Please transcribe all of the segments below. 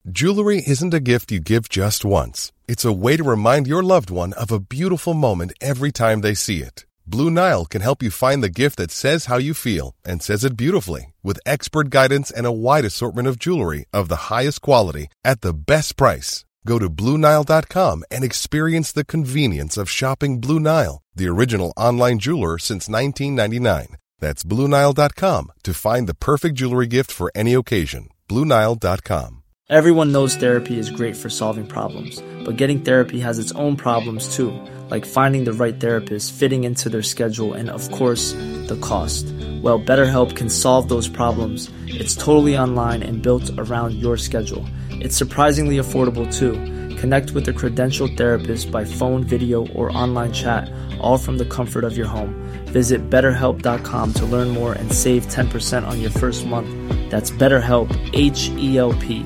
Jewelry isn't a gift you give just once. It's a way to remind your loved one of a beautiful moment every time they see it. Blue Nile can help you find the gift that says how you feel and says it beautifully, with expert guidance and a wide assortment of jewelry of the highest quality at the best price. Go to BlueNile.com and experience the convenience of shopping Blue Nile, the original online jeweler since 1999. That's BlueNile.com to find the perfect jewelry gift for any occasion. BlueNile.com. Everyone knows therapy is great for solving problems, but getting therapy has its own problems too, like finding the right therapist, fitting into their schedule, and of course, the cost. Well, BetterHelp can solve those problems. It's totally online and built around your schedule. It's surprisingly affordable too. Connect with a credentialed therapist by phone, video, or online chat, all from the comfort of your home. Visit BetterHelp.com to learn more and save 10% on your first month. That's BetterHelp, H-E-L-P.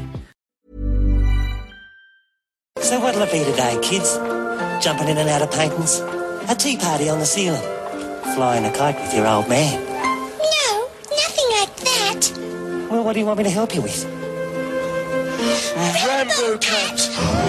So what'll it be today, kids? Jumping in and out of paintings? A tea party on the ceiling? Flying a kite with your old man? No, nothing like that. Well, what do you want me to help you with? Rambo Cat!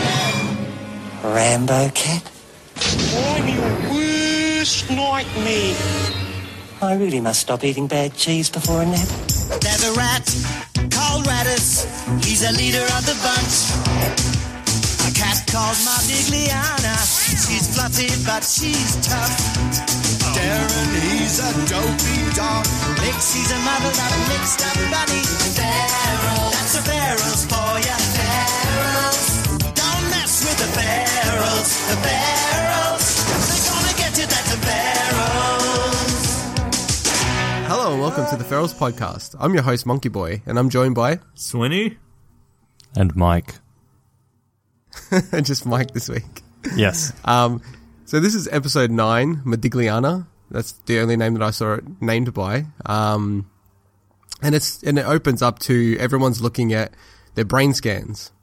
Rambo Cat? I'm your worst nightmare. I really must stop eating bad cheese before a nap. There's a rat called Radis. He's a leader of the bunch. A cat called Modigliana. She's fluffy, but she's tough. Darren, he's a dopey dog. Mixie's a muddled up, mixed up bunny. Feral, that's the ferals for ya. Ferals, don't mess with the ferals. The ferals, they're gonna get you, that's the ferals. Hello and welcome to the Ferals Podcast. I'm your host, Monkey Boy, and I'm joined by... Swinny? And Mike. Just Mike this week. Yes. So this is episode 9, Modigliana. That's the only name that I saw it named by. And it opens up to everyone's looking at their brain scans.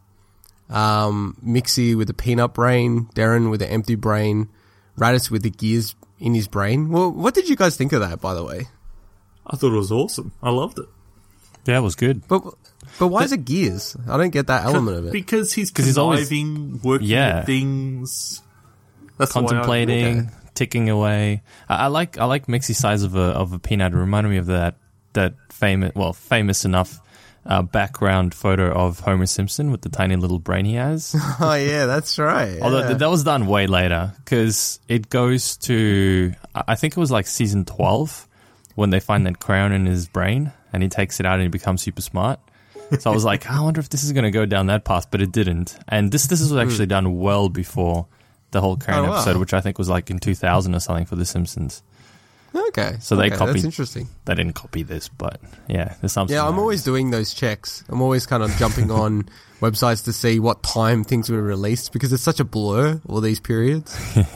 Mixie with a peanut brain, Darren with an empty brain, Radis with the gears in his brain. Well, what did you guys think of that, by the way? I thought it was awesome. I loved it. Yeah, it was good. But why is it gears? I don't get that element of it. Because he's conniving, working at things. That's contemplating, ticking away. I like Mixie's size of a peanut. It reminded me of that famous enough background photo of Homer Simpson with the tiny little brain he has. Oh yeah, that's right. Yeah. Although that was done way later, because it goes to, I think it was like season 12 when they find that crown in his brain and he takes it out and he becomes super smart. So I was like, I wonder if this is going to go down that path, but it didn't. And this was actually done well before the whole crown episode, which I think was like in 2000 or something for The Simpsons. Okay. So they copied. That's interesting. They didn't copy this, but yeah, there's something. Yeah, I'm always doing those checks. I'm always kind of jumping on websites to see what time things were released because it's such a blur, all these periods.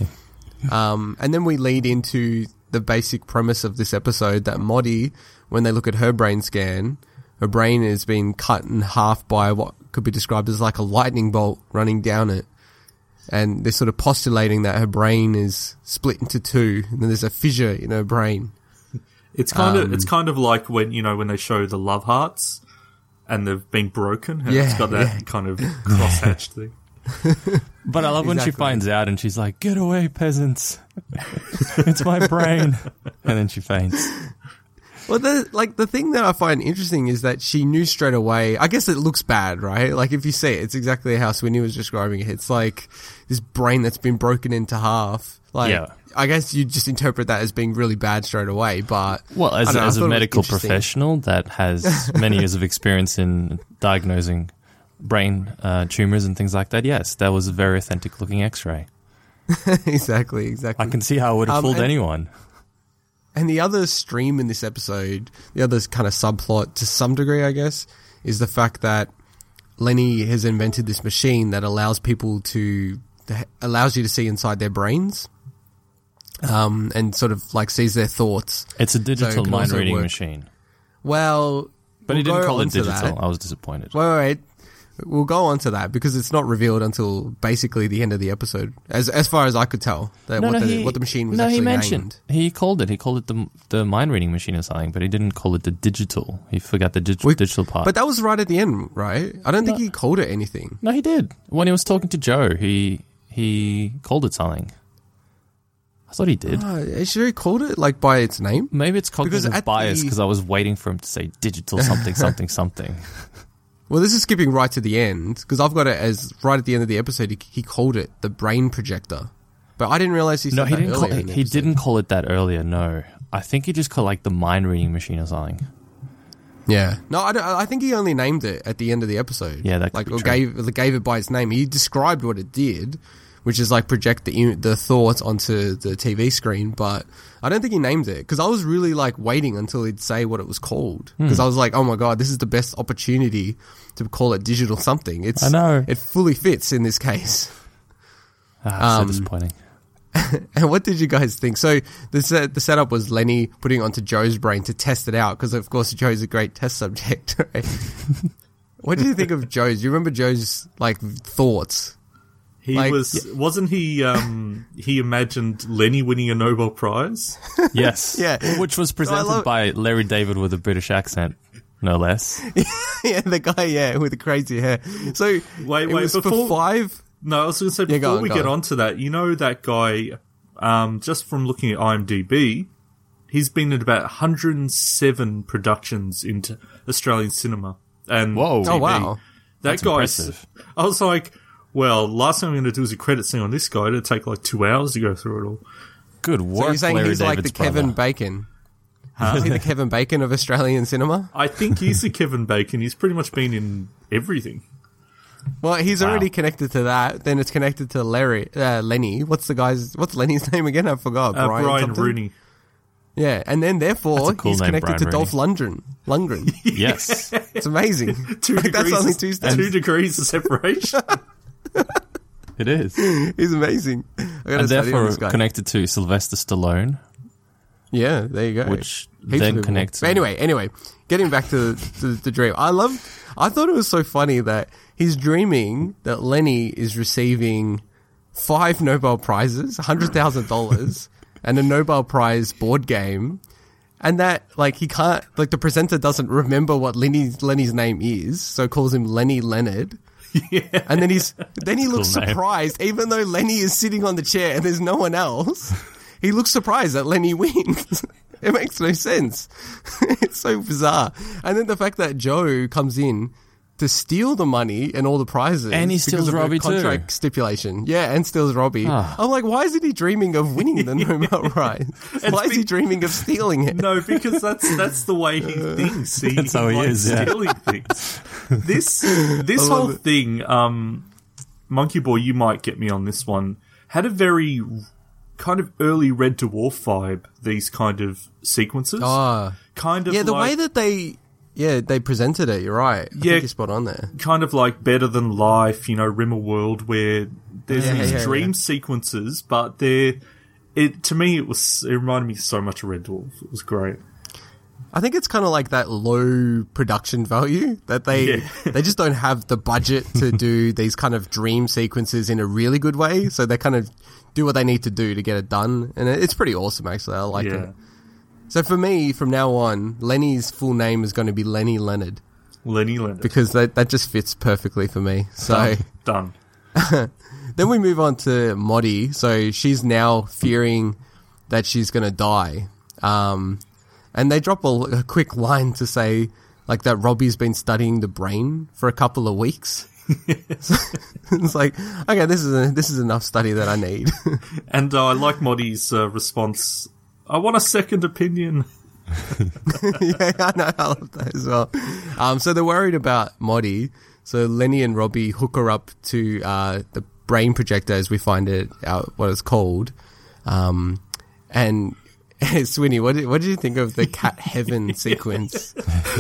And then we lead into the basic premise of this episode that Moddy, when they look at her brain scan, her brain is being cut in half by what could be described as like a lightning bolt running down it. And they're sort of postulating that her brain is split into two, and then there's a fissure in her brain. It's kind of like when they show the love hearts and they've been broken. And it's got that kind of cross-hatched thing. But I love when she finds out and she's like, "Get away, peasants! It's my brain," and then she faints. Well, the thing that I find interesting is that she knew straight away. I guess it looks bad, right? Like if you see it, it's exactly how Swinny was describing it. It's like this brain that's been broken into half. I guess you just interpret that as being really bad straight away. But as a medical professional that has many years of experience in diagnosing brain tumors and things like that, yes, that was a very authentic looking X-ray. Exactly. I can see how it would have fooled anyone. And the other stream in this episode, the other kind of subplot to some degree, I guess, is the fact that Lenny has invented this machine that allows you to see inside their brains, and sort of like sees their thoughts. It's a digital mind reading machine. Well, but he didn't call it digital. I was disappointed. Wait. we'll go on to that because it's not revealed until basically the end of the episode, as far as I could tell. What the machine was actually named. He called it the mind reading machine or something, but he didn't call it the digital. He forgot the digital part. But that was right at the end, right? I don't think he called it anything. No, he did. When he was talking to Joe, he called it something. I thought he did. Are you sure he called it like by its name? Maybe it's cognitive bias because I was waiting for him to say digital something, something, something. Well, this is skipping right to the end because I've got it as right at the end of the episode. He called it the brain projector, but I didn't realize he said that earlier. He didn't call it that earlier. No, I think he just called like the mind reading machine or something. Yeah, no, I think he only named it at the end of the episode. Yeah, that could be true. Gave it by its name. He described what it did, which is like project the thoughts onto the TV screen, but I don't think he named it because I was really like waiting until he'd say what it was called because I was like, oh my God, this is the best opportunity to call it digital something. I know. It fully fits in this case. So disappointing. And what did you guys think? So the setup was Lenny putting it onto Joe's brain to test it out because of course Joe's a great test subject. Right? What did you think of Joe's? Do you remember Joe's like thoughts? Wasn't he imagined Lenny winning a Nobel Prize? Yes. Yeah. Which was presented by Larry David with a British accent, no less. Yeah, the guy, with the crazy hair. So, wait, before 5... No, I was going to say, before we get onto that, you know that guy, just from looking at IMDb, he's been in about 107 productions into Australian cinema. And whoa. TV. Oh, wow. That guy's... Impressive. I was like... Well, last thing I'm going to do is a credit scene on this guy. It'll take like 2 hours to go through it all. Good work, So you're saying Larry he's David's like the brother. Kevin Bacon? Is he the Kevin Bacon of Australian cinema? I think he's the Kevin Bacon. He's pretty much been in everything. Well, he's already connected to that. Then it's connected to Lenny. What's Lenny's name again? I forgot. Brian Rooney. Yeah, and then therefore cool he's name, connected to Brian Dolph Lundgren. Yes. It's amazing. 2 degrees. That's only 2 steps. 2 degrees of separation. It is. He's amazing. And therefore connected to Sylvester Stallone. Yeah, there you go. Which Heaps then connects... But anyway, getting back to the dream. I thought it was so funny that he's dreaming that Lenny is receiving 5 Nobel Prizes, $100,000, and a Nobel Prize board game, and that, like, he can't, like, the presenter doesn't remember what Lenny's name is, so calls him Lenny Leonard. Yeah. And then he looks surprised, even though Lenny is sitting on the chair and there's no one else. He looks surprised that Lenny wins. It makes no sense. It's so bizarre. And then the fact that Joe comes in to steal the money and all the prizes. And he steals Robbie too. Contract stipulation. Yeah, and steals Robbie. I'm like, why isn't he dreaming of winning the Nobel Prize? Why is he dreaming of stealing it? No, because that's the way he thinks. That's how he is, stealing things. This whole thing, Monkey Boy, you might get me on this one, had a very kind of early Red Dwarf vibe, these kind of sequences. Kind of the way that they presented it, you're right. I think you're spot on there. Kind of like Better Than Life, Rimmer World, where there's these dream sequences, but to me it reminded me so much of Red Dwarf. It was great. I think it's kind of like that low production value that they just don't have the budget to do these kind of dream sequences in a really good way. So they kind of do what they need to do to get it done. And it's pretty awesome, actually. I like it. So for me, from now on, Lenny's full name is going to be Lenny Leonard. Lenny Leonard. Because that just fits perfectly for me. So Done. Then we move on to Maudie. So she's now fearing that she's going to die. And they drop a quick line to say, like, that Robbie's been studying the brain for a couple of weeks. So it's like, okay, this is enough study that I need. And I like Maudie's response. I want a second opinion. Yeah, I know. I love that as well. So they're worried about Maudie. So Lenny and Robbie hook her up to the brain projector, as we find it out, what it's called. And Swinny, what did you think of the cat heaven sequence?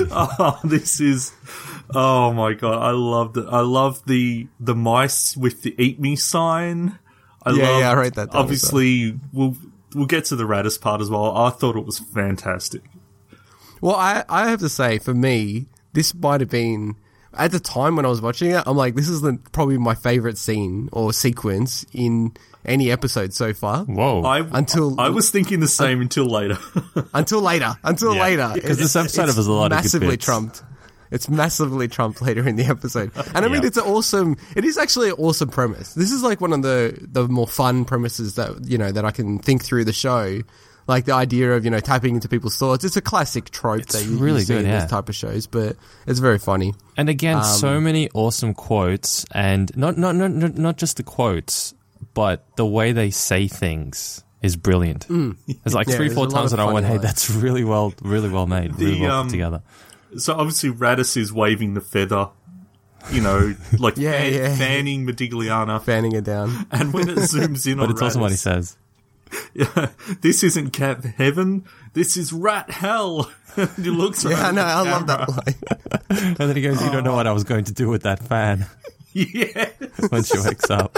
Oh my god, I loved it. I love the mice with the eat me sign. I wrote that down. Obviously, we'll get to the Radis part as well. I thought it was fantastic. Well, I have to say, for me, this might have been... at the time when I was watching it, I'm like, this is probably my favorite scene or sequence in any episode so far. Whoa. I was thinking the same until later. Until later. Because this episode has a lot of good massively bits. trumped. It's massively trumped later in the episode. And I mean, it is actually an awesome premise. This is like one of the more fun premises that, you know, that I can think through the show. Like the idea of, you know, tapping into people's thoughts. It's a classic trope that you really see good, in yeah. these type of shows, but it's very funny. And again, so many awesome quotes, and not just the quotes, but the way they say things is brilliant. There's like 3-4 there's a lot times of that I went, funny hey, lines. that's really well made, really well put together. So obviously Raditz is waving the feather, you know, like Yeah. fanning Modigliana. Fanning it down. And when it zooms in But on it's also what he Raditz, says. yeah, this isn't cat heaven, this is rat hell. He looks Yeah, I around know. the I love camera. that line. And then he goes, you don't know what I was going to do with that fan Yeah. when she wakes up.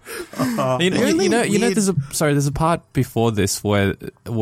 You know, there's a part before this where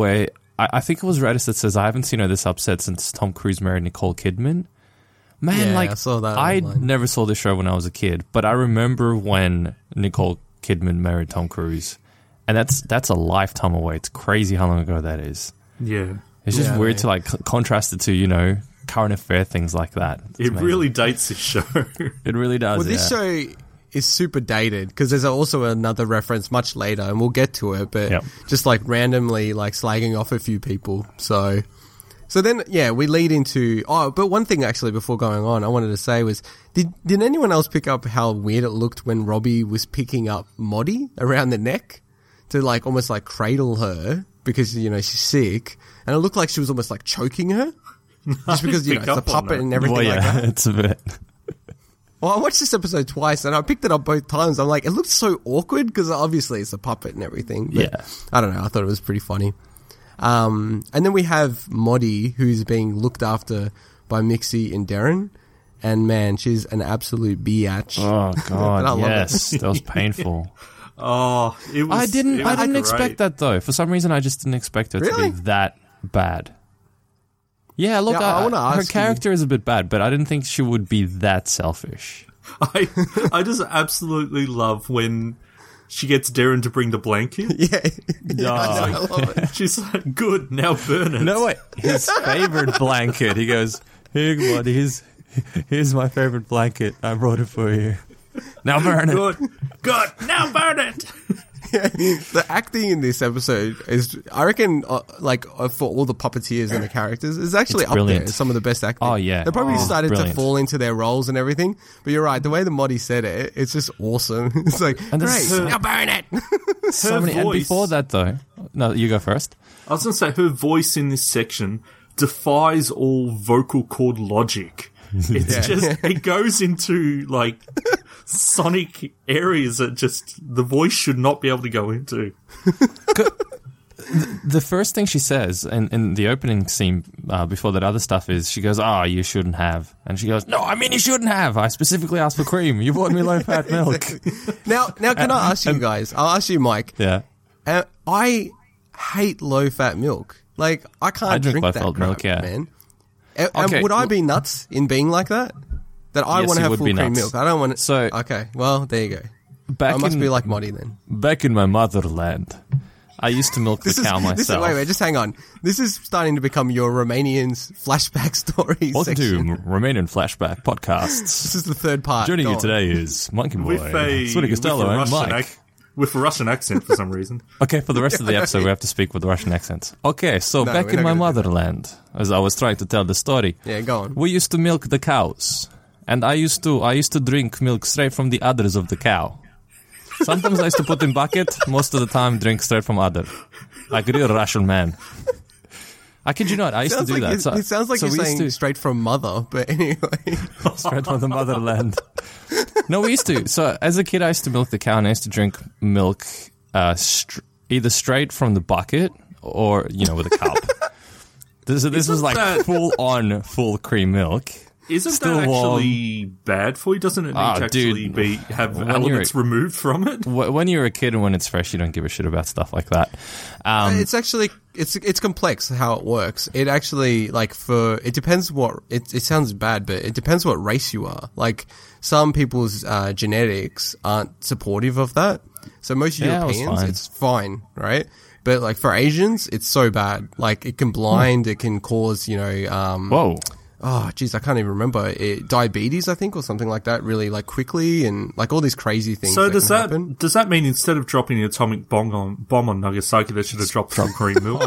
I think it was Raditz that says, I haven't seen her this upset since Tom Cruise married Nicole Kidman. Man, Yeah, like, I saw that I online. never saw this show when I was a kid, but I remember when Nicole Kidman married Tom Cruise. And that's a lifetime away. It's crazy how long ago that is. Yeah. It's just Yeah, weird mate. to like contrast it to, you know, current affair things like that. It's It amazing. really dates this show. It really does. Well, this show is super dated because there's also another reference much later, and we'll get to it, but Yep. just like randomly like slagging off a few people. So then, yeah, we lead into... Oh, but one thing actually before going on, I wanted to say was, did anyone else pick up how weird it looked when Robbie was picking up Moddy around the neck to like almost like cradle her because, you know, she's sick, and it looked like she was almost like choking her? Just because, you know, pick it's a up on puppet that. and everything Well, yeah, like that. it's a bit. Well, I watched this episode twice, and I picked it up both times. I'm like, it looks so awkward, because obviously it's a puppet and everything. But Yeah. I don't know, I thought it was pretty funny. And then we have Moddy, who's being looked after by Mixie and Darren. And man, she's an absolute biatch. Oh And I god, love yes, that was painful. Oh, it was. I didn't great. expect that though. For some reason, I just didn't expect her Really? to be that bad. Yeah, look, Yeah, I wanna her ask character is a bit bad, but I didn't think she would be that selfish. I just absolutely love when she gets Darren to bring the blanket. Yeah. I love it. She's like, good, now burn it. No, wait, his favorite blanket. He goes, "Here, buddy, here's my favorite blanket. I brought it for you. Now burn it." Good, now burn it. The acting in this episode is, I reckon, for all the puppeteers and the characters, is actually It's up there. brilliant. It's some of the best acting. Oh, yeah. They probably Oh, started to brilliant. fall into their roles and everything. But you're right, the way the Moddy said it, it's just awesome. It's like, And great, this- now burn it. So many, and voice- before that, though, no, you go first. I was going to say, her voice in this section defies all vocal cord logic. It's just, it goes into, like, sonic areas that just the voice should not be able to go into. The first thing she says in the opening scene before that other stuff is, she goes, "Oh, you shouldn't have." And she goes, "No, I mean you shouldn't have. I specifically asked for cream. You bought me low-fat milk." Now, can I ask you guys? I'll ask you, Mike. Yeah. I hate low-fat milk. Like, I can't I drink drink that low-fat crap, milk, yeah. man. Okay, Would I be nuts in being like that? That I Yes, want to you have would full be cream nuts. milk. I don't want it. So- okay, well, there you go. Back I must in, be like Moddy then. back in my motherland, I used to milk the cow myself. Wait, just hang on. This is starting to become your Romanians flashback story Welcome section. to Romanian Flashback Podcasts. This is the third part. Joining Go you on. today is Monkey Boy, Sweetie Costello, and Mike. With a Russian accent for some reason. Okay, for the rest of the episode, we have to speak with Russian accents. Okay, so No, back we're in not my gonna do that. motherland, as I was trying to tell the story, Yeah, go on. we used to milk the cows, and I used to drink milk straight from the udders of the cow. Sometimes I used to put in bucket, most of the time drink straight from udder, like a real Russian man. I kid you not, I used to Sounds do like that. it sounds like so you're we used saying to- straight from mother, but anyway. straight from the motherland. No, we used to. So as a kid, I used to milk the cow, and I used to drink milk either straight from the bucket or, with a cup. This was like that- full cream milk. Isn't Still that warm. actually bad for you? Doesn't it need to actually have elements removed from it? When you're a kid and when it's fresh, you don't give a shit about stuff like that. It's actually it's complex how it works. It actually it depends what it sounds bad, but it depends what race you are. Like some people's genetics aren't supportive of that. So most Europeans, it's fine, right? But like for Asians, it's so bad. Like it can blind, it can cause Whoa. Oh, geez, I can't even remember. Diabetes, I think, or something like that, really, like, quickly, and, like, all these crazy things. So does that mean instead of dropping an atomic bomb on Nagasaki, they should have dropped some cream milk?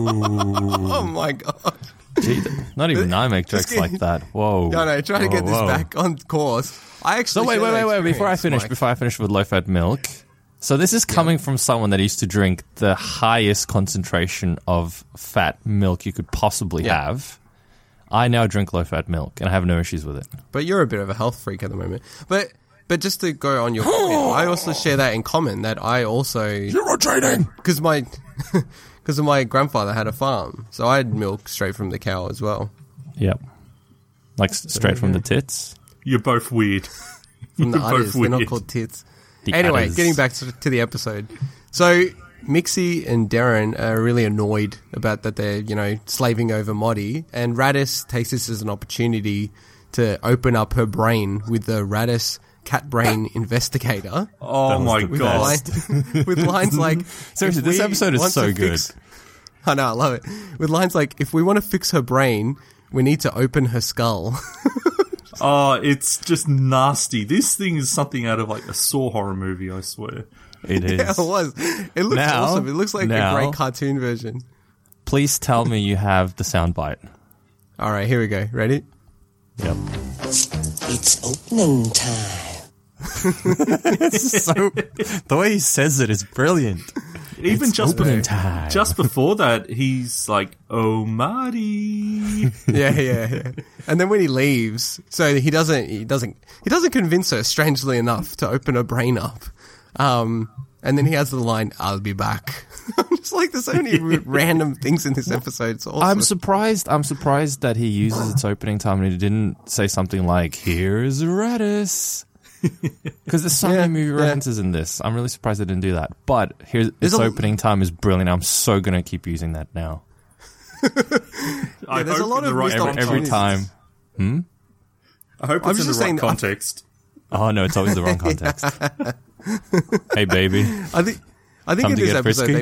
Oh my god. Gee, not even I make jokes like that. Whoa. No, try to get this back on course. I actually... So wait. Before I finish with low-fat milk... So this is coming from someone that used to drink the highest concentration of fat milk you could possibly have. I now drink low-fat milk, and I have no issues with it. But you're a bit of a health freak at the moment. But just to go on your point, I also share that in common, that I also... Zero training! Because my grandfather had a farm, so I had milk straight from the cow as well. Yep. Like straight from the tits? You're both weird. From the udders. They're not called tits. Anyway, getting back to the episode. So... Mixie and Darren are really annoyed about that they're, slaving over Moddy, and Radis takes this as an opportunity to open up her brain with the Radis cat brain investigator. Oh my god. With lines like... Seriously, this episode is so good. I know, I love it. With lines like, if we want to fix her brain, we need to open her skull. Oh, it's just nasty. This thing is something out of like a Saw horror movie, I swear. It is. Yeah, it was. It looks awesome. It looks like a great cartoon version. Please tell me you have the soundbite. All right, here we go. Ready? Yep. It's opening time. The way he says it is brilliant. Even it's opening time. Just before that, he's like, "Oh, Marty." Yeah. And then when he leaves, so he doesn't convince her, strangely enough, to open her brain up. And then he has the line, "I'll be back." I'm just like, there's so many random things in this episode. It's awesome. I'm surprised that he uses its opening time and he didn't say something like, "Here's Radis." Because there's so many movie references in this. I'm really surprised they didn't do that. But its opening time is brilliant. I'm so going to keep using that now. There's a lot of every time. I hope it's in the right context. Oh, no, it's always the wrong context. Hey, baby. I think in this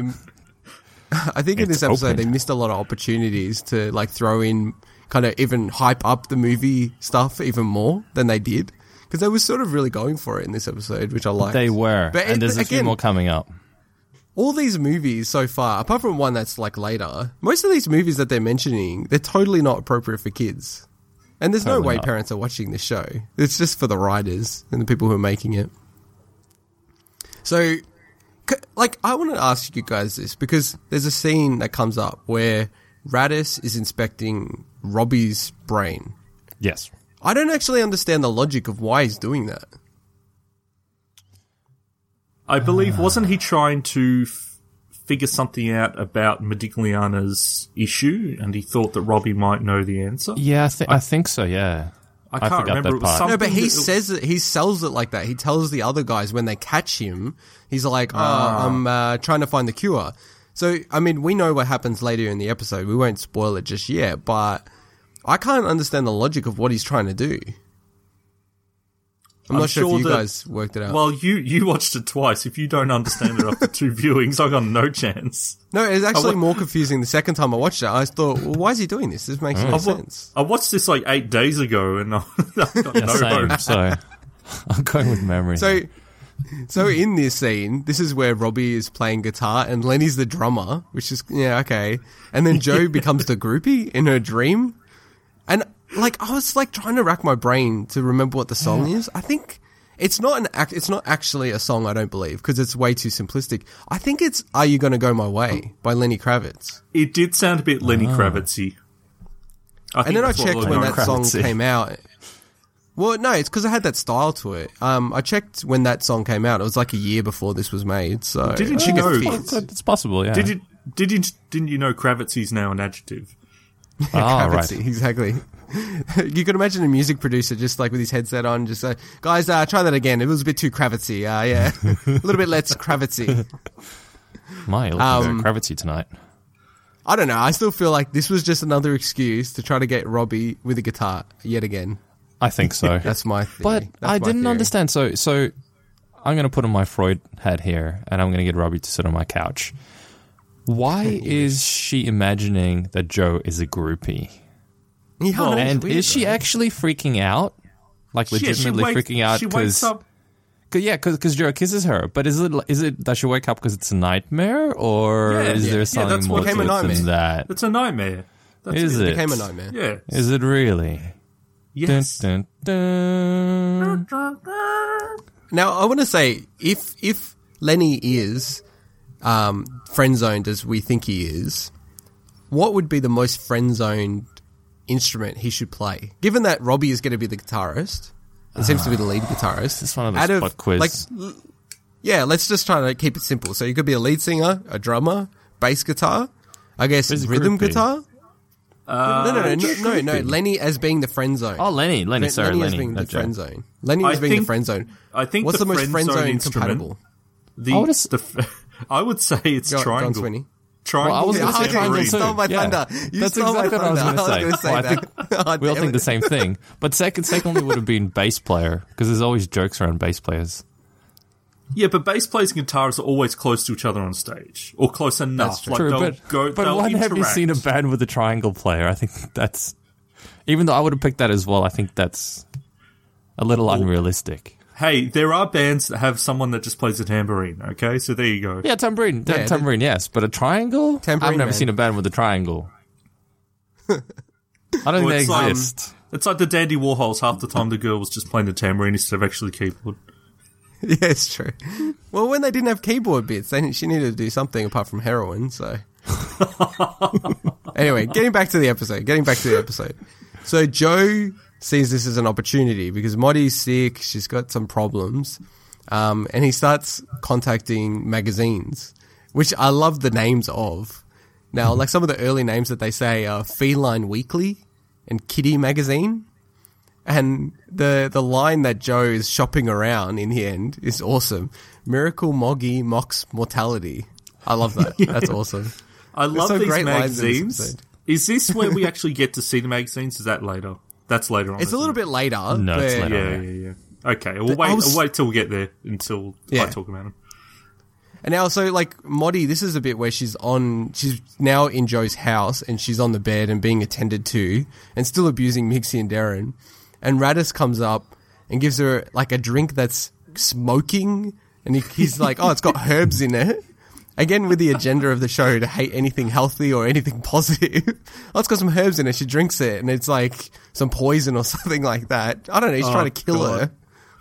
episode, they missed a lot of opportunities to like throw in, kind of even hype up the movie stuff even more than they did, because they were sort of really going for it in this episode, which I liked. They were, and there's a few more coming up. All these movies so far, apart from one that's like later, most of these movies that they're mentioning, they're totally not appropriate for kids. And there's no way parents are watching this show. It's just for the writers and the people who are making it. So, like, I want to ask you guys this, because there's a scene that comes up where Radis is inspecting Robbie's brain. Yes. I don't actually understand the logic of why he's doing that. I believe, wasn't he trying to figure something out about Modigliana's issue, and he thought that Robbie might know the answer? Yeah, I think so, yeah. I can't remember. That part. No, but he says it, he sells it like that. He tells the other guys when they catch him, he's like, I'm trying to find the cure. So, I mean, we know what happens later in the episode. We won't spoil it just yet, but I can't understand the logic of what he's trying to do. I'm not sure if you guys worked it out. Well, you watched it twice. If you don't understand it after 2 viewings, I got no chance. No, it's actually more confusing the second time I watched it. I thought, well, why is he doing this? This makes no sense. I watched this like 8 days ago, and I've got no hope. So I'm going with memory. So in this scene, this is where Robbie is playing guitar and Lenny's the drummer, which is, okay. And then Joe becomes the groupie in her dream. And like, I was like trying to rack my brain to remember what the song is. I think it's not actually a song, I don't believe, because it's way too simplistic. I think it's "Are You Gonna Go My Way" by Lenny Kravitz. It did sound a bit Lenny Kravitz-y. And then I checked when that song came out. Well, no, it's because I had that style to it. I checked when that song came out. It was like a year before this was made. So didn't you know? It's possible, yeah. Didn't you know Kravitz is now an adjective? Right. Exactly. You could imagine a music producer just like with his headset on, just like, guys, try that again. It was a bit too Kravitzy. Yeah, a little bit less Kravitzy. My, looking very Kravitzy tonight. I don't know. I still feel like this was just another excuse to try to get Robbie with a guitar yet again. I think so. That's my theory. But That's I my didn't theory. understand. So I'm going to put on my Freud hat here, and I'm going to get Robbie to sit on my couch. Why is she imagining that Joe is a groupie? Yeah, And weird, is she right? actually freaking out? Like legitimately freaking out? She wakes up. Because Joe kisses her. But is it does she wake up because it's a nightmare, or is there something that's more what to became a it than nightmare. that? It's a nightmare. That's Is It it? became a nightmare. Yeah. Is it really? Yes. Dun, dun, dun. Now, I want to say, if Lenny is friend-zoned as we think he is, what would be the most friend-zoned instrument he should play? Given that Robbie is going to be the guitarist, and seems to be the lead guitarist. It's one of those spot quiz. Let's just try to keep it simple. So you could be a lead singer, a drummer, bass guitar, I guess Who's the rhythm groupie? guitar. No. Lenny as being the friend zone. Oh, Lenny. Sorry, Lenny as Lenny. being the not Joe. friend zone. Lenny I as being the think- friend zone. I think What's the the most friend friend-zone zone instrument- compatible? I would say it's Go on, triangle. Sweeney. Triangle. Well, I was and gonna say okay, triangle you too. stole my Yeah. thunder. You That's stole my exactly what I was thunder. going to say. I was gonna say Well, I that. think Oh, we all damn think it. the same thing. But secondly would have been bass player, because there's always jokes around bass players. Yeah, but bass players and guitarists are always close to each other on stage, or close enough. Like True, they'll but when have you interact. seen a band with a triangle player? I think that's... Even though I would have picked that as well, I think that's a little unrealistic. Hey, there are bands that have someone that just plays a tambourine, okay? So there you go. Yeah, tambourine. Yeah, Tambourine, yes. But a triangle? Tambourine I've never man. seen a band with a triangle. I don't think Well, they it's like- exist. It's like the Dandy Warhols. Half the time the girl was just playing the tambourine instead of actually keyboard. Yeah, it's true. Well, when they didn't have keyboard bits, she needed to do something apart from heroin, so... Anyway, getting back to the episode. So Joe sees this as an opportunity because Moddy's sick, she's got some problems, and he starts contacting magazines, which I love the names of. Now, like some of the early names that they say are Feline Weekly and Kitty Magazine. And the line that Joe is shopping around in the end is awesome. Miracle Moggy mocks mortality. I love that. That's awesome. I love some these great lines in this magazines. episode. Is this where we actually get to see the magazines? Is that later? That's later on. It's a little bit later. No, it's but- later. Yeah. Okay, we'll wait till we get there until Yeah. I talk about them. And now, so like Moddy, this is a bit where she's now in Joe's house and she's on the bed and being attended to and still abusing Mixie and Darren. And Radis comes up and gives her like a drink that's smoking. And he's like, oh, it's got herbs in it. Again, with the agenda of the show to hate anything healthy or anything positive. Oh, it's got some herbs in it. She drinks it and it's like some poison or something like that. I don't know. He's trying to kill God.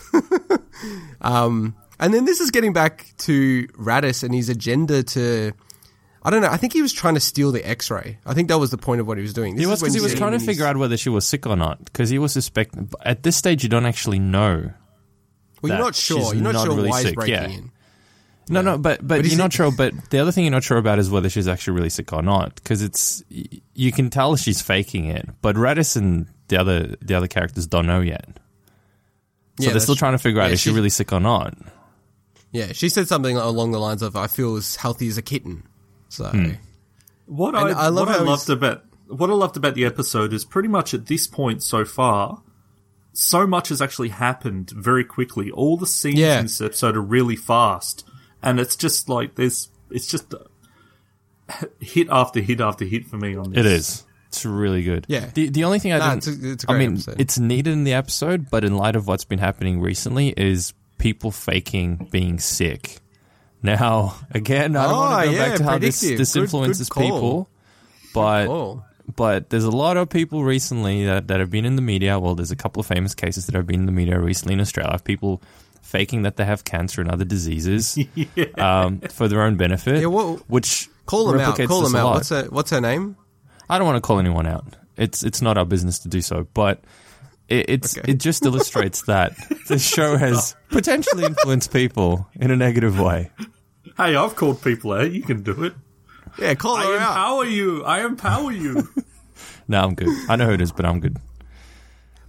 her. And then this is getting back to Radis and his agenda to, I don't know, I think he was trying to steal the X-ray. I think that was the point of what he was doing. He was because he was trying to figure out whether she was sick or not. Because he was suspecting. At this stage, you don't actually know. Well, you're that not sure. she's You're not not sure really why he's sick, breaking yeah. in. No, but he's you're not in- sure. But the other thing you're not sure about is whether she's actually really sick or not. Because you can tell she's faking it. But Radis and the other characters don't know yet. So Yeah, they're that's still trying to figure out yeah, is she really sick or not. Yeah, she said something along the lines of, I feel as healthy as a kitten. So, What And I I love how loved about the episode is pretty much at this point so far, so much has actually happened very quickly. All the scenes Yeah. in this episode are really fast, and it's just like it's just hit after hit after hit for me on this. It is. It's really good. Yeah. The only thing I Nah, didn't... it's a great episode. it's needed in the episode, but in light of what's been happening recently is people faking being sick. Now, again, I don't want to go back to how this predictive. influences Good call. people, but there's a lot of people recently that have been in the media. Well, there's a couple of famous cases that have been in the media recently in Australia of people faking that they have cancer and other diseases for their own benefit, Yeah, which Call them out. replicates Call this them a out. lot. What's her name? I don't want to call anyone out. It's not our business to do so, but it just illustrates that the show has potentially influenced people in a negative way. Hey, I've called people out. You can do it. Yeah, call her I out. empower you. I empower you. No, I'm good. I know who it is, but I'm good.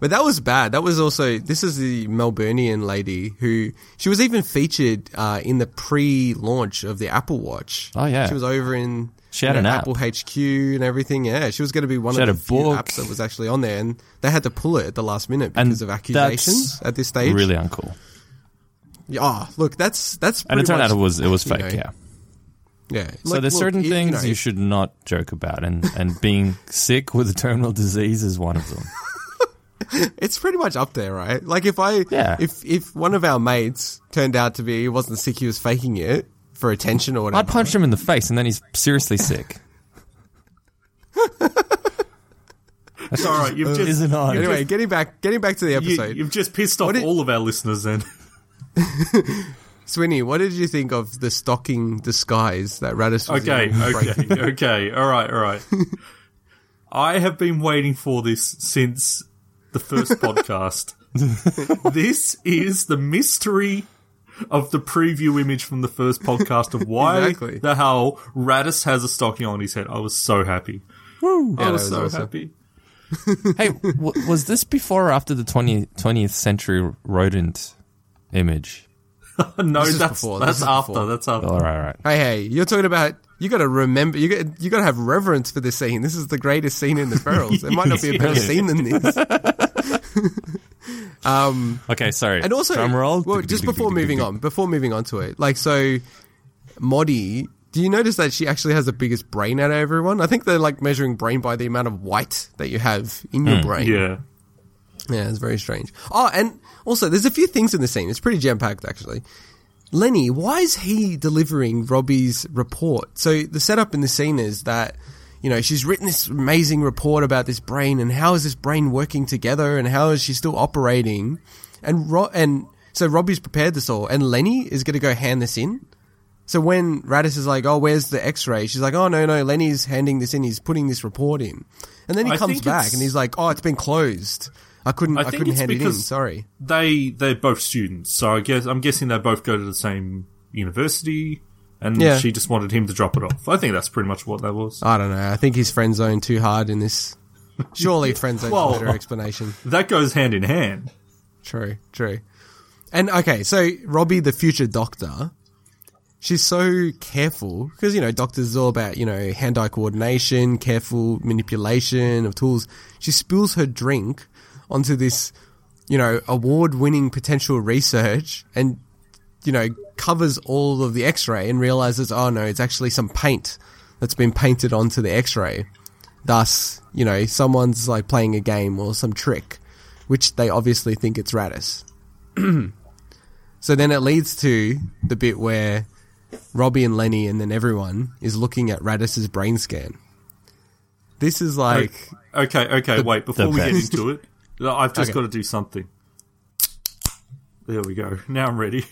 But that was bad. That was also, this is the Melburnian lady who, she was even featured in the pre-launch of the Apple Watch. Oh, yeah. She was over in She had an app. Apple HQ and everything. Yeah, she was going to be one of the few apps that was actually on there, and they had to pull it at the last minute because of accusations at this stage. Really uncool. Yeah, look, that's and it turned out it was fake. know, Yeah. Yeah. So there's certain things you should not joke about, and being sick with a terminal disease is one of them. It's pretty much up there, right? Like if one of our mates turned out to be, he wasn't sick, he was faking it for attention or whatever. I'd punch him in the face and then he's seriously sick. That's all right. You've just, isn't on. Anyway, getting back to the episode. You've just pissed off all of our listeners then. Swinny, what did you think of the stocking disguise that Radis was in? Okay. All right. I have been waiting for this since the first podcast. This is the mystery of the preview image from the first podcast of why the hell Radis has a stocking on his head. I was so happy. Woo! I was so happy. Hey, was this before or after the 20th century rodent image? No, This is that's before. that's This is after. before. That's after. All right. Hey, you're talking about, you got to remember, you got to have reverence for this scene. This is the greatest scene in the Ferals. There might not be a better scene than this. Okay, sorry. And also, drum roll. well, just before moving on to it, like, so, Modi, do you notice that she actually has the biggest brain out of everyone? I think they're like measuring brain by the amount of white that you have in your brain. Yeah. Yeah, it's very strange. Oh, and also, there's a few things in the scene. It's pretty jam-packed, actually. Lenny, why is he delivering Robbie's report? So the setup in the scene is that, you know, she's written this amazing report about this brain and how is this brain working together and how is she still operating? And so Robbie's prepared this all, and Lenny is going to go hand this in. So when Radis is like, oh, where's the x-ray? She's like, oh, no, Lenny's handing this in. He's putting this report in. And then he comes back and he's like, oh, it's been closed. I couldn't hand it in. Sorry. They're both students, so I'm guessing they both go to the same university, and she just wanted him to drop it off. I think that's pretty much what that was. I don't know. I think he's friend zoned too hard in this. Surely friend zone's a better explanation. That goes hand in hand. True. And okay, so Robbie, the future doctor, she's so careful because, you know, doctors is all about, you know, hand-eye coordination, careful manipulation of tools. She spills her drink onto this, you know, award-winning potential research and, you know, covers all of the x-ray and realizes, oh no, it's actually some paint that's been painted onto the x-ray. Thus, you know, someone's like playing a game or some trick, which they obviously think it's Radis. So then it leads to the bit where Robbie and Lenny and then everyone is looking at Radis's brain scan. This is like... Okay, wait, before we get into it, I've just got to do something. There we go. Now I'm ready.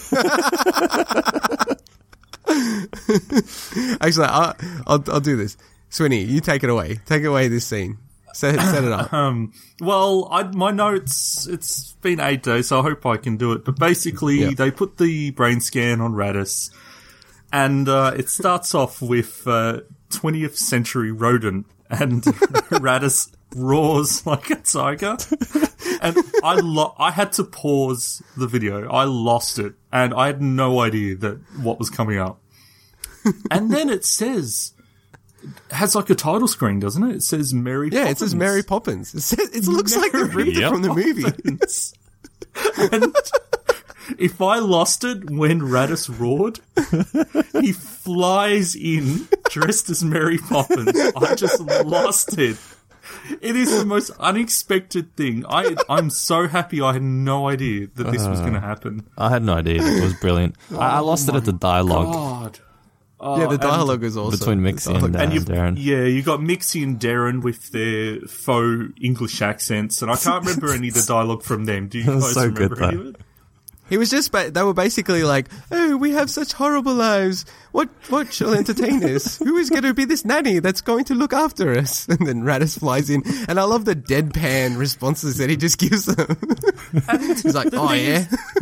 Actually, I'll do this. Swinny, you take it away. Take away this scene. Set it up. Well, my notes, it's been 8 days, so I hope I can do it. But basically, they put the brain scan on Radis, and it starts off with 20th century rodent, and Radis roars like a tiger. And I had to pause the video. I lost it, and I had no idea what was coming up. And then it has like a title screen, doesn't it? It says Mary Poppins. Yeah, it says Mary Poppins. It looks like the ripped from the movie. And if I lost it when Radis roared, he flies in dressed as Mary Poppins. I just lost it. It is the most unexpected thing. I'm so happy I had no idea that this was going to happen. I had no idea. It was brilliant. I lost it at the dialogue. God. Yeah, the dialogue is awesome. Between Mixie and Darren. Yeah, you got Mixie and Darren with their faux English accents, and I can't remember any of the dialogue from them. Do you guys remember any of it? He was just, they were basically like, oh, we have such horrible lives. What shall entertain us? Who is going to be this nanny that's going to look after us? And then Radis flies in. And I love the deadpan responses that he just gives them. He's like, oh yeah.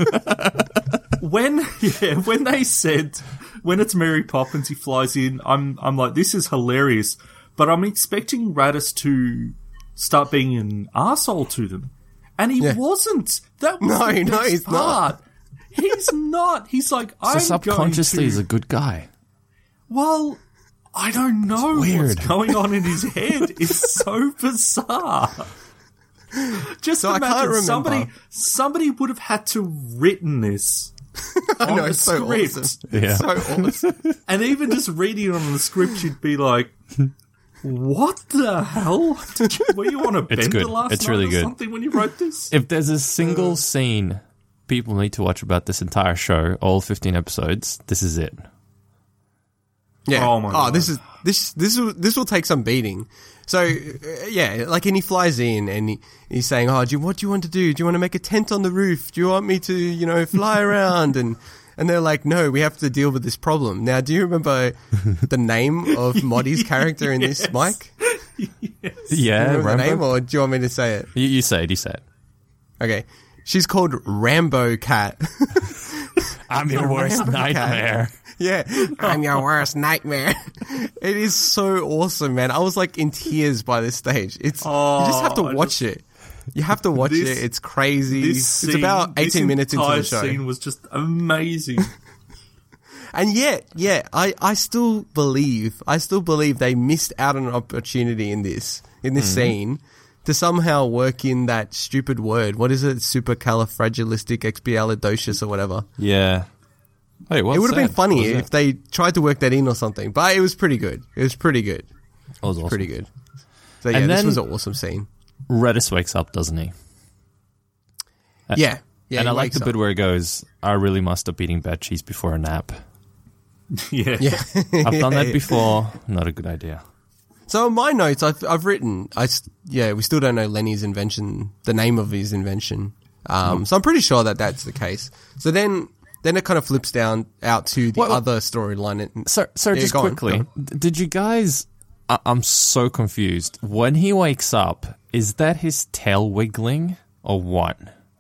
When they said, when it's Mary Poppins, he flies in, I'm like, this is hilarious. But I'm expecting Radis to start being an arsehole to them. And he wasn't. That was the best he's part. not. He's not. He's like, I'm So subconsciously, he's a good guy. Well, I don't know weird. what's going on in his head. It's so bizarre. Just So I can't imagine remember. somebody would have had to written this on the it's so script. awesome. Yeah. So awesome. And even just reading it on the script, you'd be like, what the hell? Were you on a bender good. last It's night really or good. something when you wrote this? If there's a single scene people need to watch about this entire show, all 15 episodes, this is it. Yeah. Oh my God. This will take some beating. So like, and he flies in and he's saying, "Oh, what do you want to do? Do you want to make a tent on the roof? Do you want me to, fly around?" And they're like, "No, we have to deal with this problem." Now, do you remember the name of Moddy's character in this, Mike? Yeah, Remember the Rambo? name, or do you want me to say it? You say it, you say it. Okay. She's called Rambo Cat. I'm your worst nightmare. Yeah, I'm your worst nightmare. It is so awesome, man. I was like in tears by this stage. You just have to watch it. You have to watch it. It's crazy. It's about 18 minutes into the show. This scene was just amazing. And yet, I still believe they missed out on an opportunity in this scene to somehow work in that stupid word. What is it? Supercalifragilisticexpialidocious or whatever. Yeah. Wait, what's It would have been that? funny What was if they tried to work that in or something, but it was pretty good. It was pretty good. That was awesome. Pretty good. So yeah, And this then- was an awesome scene. Redis wakes up, doesn't he? Yeah. And he I like wakes the bit where he goes, I really must stop eating bad cheese before a nap. Yeah. Yeah. I've done that before. Not a good idea. So in my notes, I've written, we still don't know Lenny's invention, the name of his invention. So I'm pretty sure that that's the case. So then it kind of flips out to the other storyline. So Yeah, just go on, quickly, go on. did you guys... I'm so confused. When he wakes up, is that his tail wiggling or what?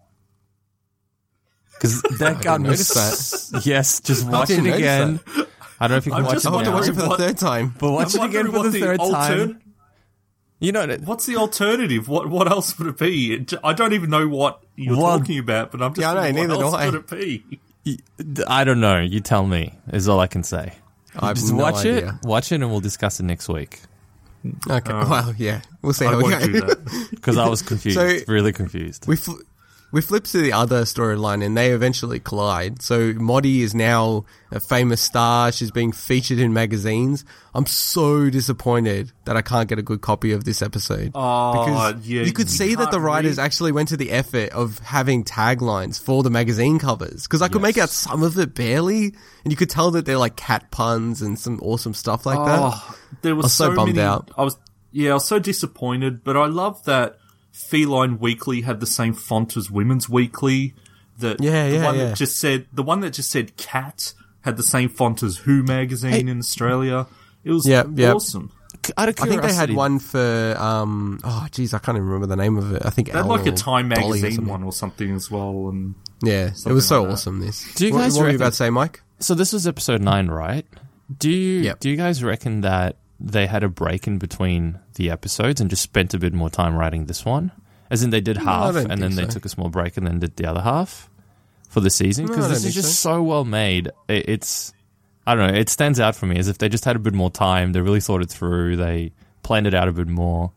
Because that got me... notice that. Yes, just watch it didn't notice again. I don't know if you can I'm watch just it I'll have to now. watch it for the What- third time. But watch I'm it again wondering for the what third time. You know, What's the alternative? What else would it be? I don't even know what you're Well, talking about, but I'm just yeah, I know, thinking, neither what do else I. could it be? I don't know. You tell me, is all I can say. I have Just no watch idea. it, and we'll discuss it next week. Okay. Well, yeah. We'll see I how we won't do go. that. Because I was confused. So- really confused. We flip to the other storyline and they eventually collide. So Moddy is now a famous star. She's being featured in magazines. I'm so disappointed that I can't get a good copy of this episode. Yeah, you could see that the can't writers read. actually went to the effort of having taglines for the magazine covers. Because I could make out some of it barely, and you could tell that they're like cat puns and some awesome stuff like that. There was I was so bummed many, out. I was so disappointed, but I love that Feline Weekly had the same font as Women's Weekly. The one that just said cat had the same font as Who magazine in Australia. It was awesome. Out of I think they had curiosity, one for, I can't even remember the name of it. I think They had like a Owl Time Dolly or magazine something. one or something as well. And Yeah, it Something was so like that. awesome, this. Do you guys what were you reckon- about to say, Mike? So this was episode 9, right? Do you Yep. do you guys reckon that they had a break in between the episodes and just spent a bit more time writing this one? As in they did I half don't and then think they so. took a small break and then did the other half for the season? No, Because I this don't is think just so. so well made. It's, I don't know, it stands out for me as if they just had a bit more time. They really thought it through. They planned it out a bit more.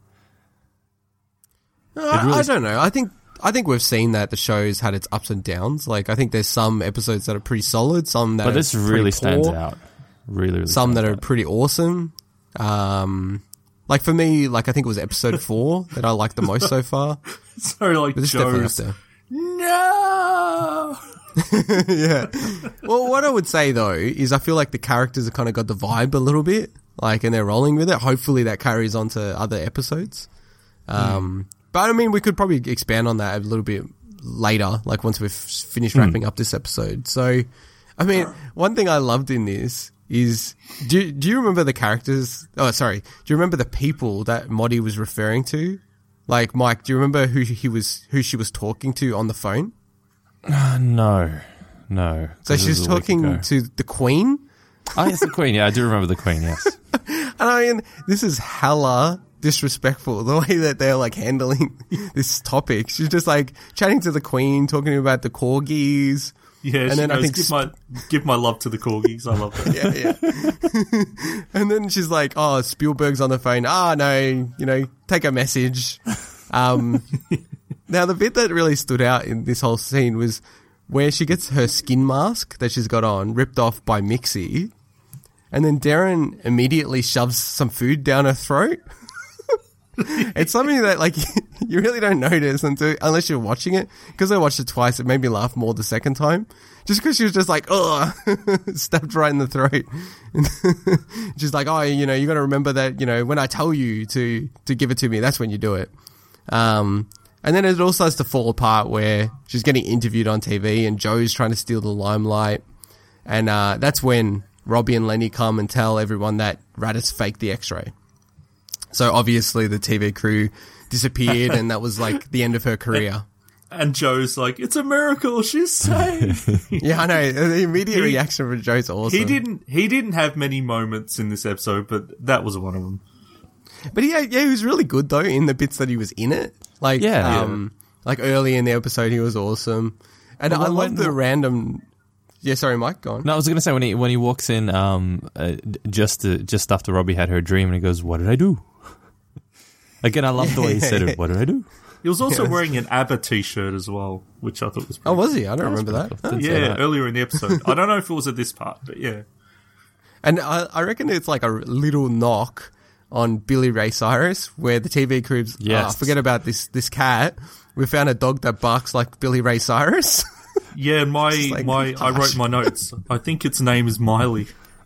I don't know. I think we've seen that the show's had its ups and downs. Like, I think there's some episodes that are pretty solid, some that But are this pretty really stands poor, out. Really some stands that are out. pretty awesome. Like for me, like I think it was episode 4 that I liked the most so far. so like But it's definitely up Joe's there. no. Yeah. Well, what I would say though is I feel like the characters have kind of got the vibe a little bit, like, and they're rolling with it. Hopefully that carries on to other episodes. But I mean, we could probably expand on that a little bit later, like once we've finished wrapping up this episode. So, I mean, one thing I loved in this is, do you remember the characters? Oh, sorry. Do you remember the people that Moddy was referring to? Like, Mike, do you remember who she was talking to on the phone? No. So This she's was a week talking ago. to the Queen. Oh, yes, the Queen. Yeah, I do remember the Queen, yes. And I mean, this is hella disrespectful, the way that they're like handling this topic. She's just like chatting to the Queen, talking about the corgis. Yeah, and she then goes, I think give my love to the corgis. I love that. yeah. And then she's like, "Oh, Spielberg's on the phone. No, take a message." Now the bit that really stood out in this whole scene was where she gets her skin mask that she's got on ripped off by Mixie, and then Darren immediately shoves some food down her throat. It's something that like you really don't notice unless you're watching it. Because I watched it twice, it made me laugh more the second time. Just because she was just like, oh, stabbed right in the throat. She's like, oh, you got to remember that, when I tell you to give it to me, that's when you do it. And then it all starts to fall apart where she's getting interviewed on TV and Joe's trying to steal the limelight. And that's when Robbie and Lenny come and tell everyone that Raditz faked the X-ray. So obviously the TV crew disappeared and that was like the end of her career. And Joe's like, it's a miracle, she's safe. Yeah, I know. The immediate reaction from Joe's awesome. He didn't have many moments in this episode, but that was one of them. But he was really good though in the bits that he was in it. Like, like early in the episode, he was awesome. And I love the random. Yeah, sorry, Mike, go on. No, I was going to say when he walks in, just after Robbie had her dream, and he goes, "What did I do?" Again, I love the way he said it. What did I do? He was also wearing an ABBA t-shirt as well, which I thought was pretty Oh, was he? I don't remember that. Cool. Yeah, earlier in the episode. I don't know if it was at this part, but yeah. And I reckon it's like a little knock on Billy Ray Cyrus, where the TV crew's, forget about this cat. We found a dog that barks like Billy Ray Cyrus. Yeah, I wrote my notes. I think its name is Miley.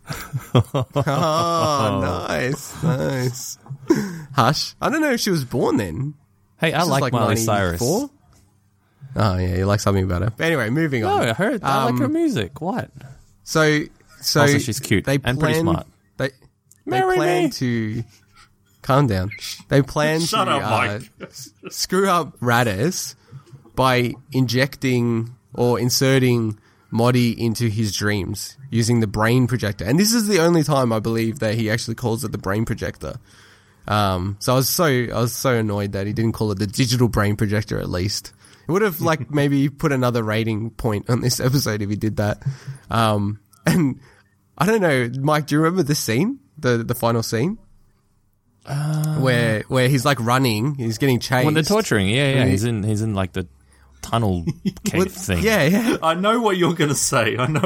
Oh, nice. Hush. I don't know if she was born then. Hey, I like Miley Cyrus. Oh, yeah, you like something about her. But anyway, moving on. No, I like her music. What? So also, she's cute and pretty smart. They plan to... Calm down. They plan Shut up, Mike. Screw up Raditz by injecting or inserting Modi into his dreams using the brain projector. And this is the only time I believe that he actually calls it the brain projector. So I was so annoyed that he didn't call it the digital brain projector at least. It would have like maybe put another rating point on this episode if he did that. And I don't know, Mike, do you remember this scene? The final scene? Where he's like running, he's getting chased. When they're torturing, yeah. He's in like the tunnel cave thing. Yeah. I know what you're going to say. What